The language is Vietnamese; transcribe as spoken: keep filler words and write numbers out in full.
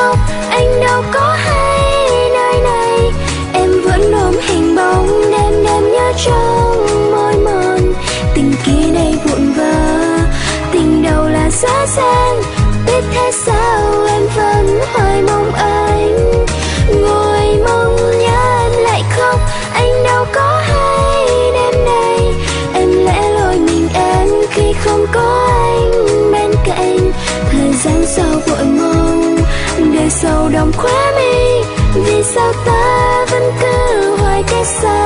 khóc, anh đâu có hay nơi này. Em vẫn ôm hình bóng đêm đêm nhớ trong môi mòn. Tình kia đây vụn vỡ, tình đầu là giá gian. Biết thế sao em vẫn hoài mong anh. Ngồi mong nhớ em lại khóc, anh đâu có hay đêm nay. Em lẽ loi mình em khi không có anh bên cạnh. Thời gian sau vội mong, đời sầu đong khóe mi. Vì sao ta vẫn cứ hoài cách xa.